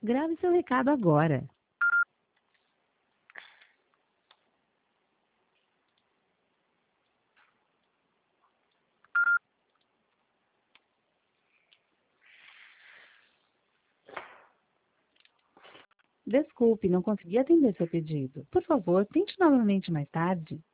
Grave seu recado agora. Desculpe, não consegui atender seu pedido. Por favor, tente novamente mais tarde.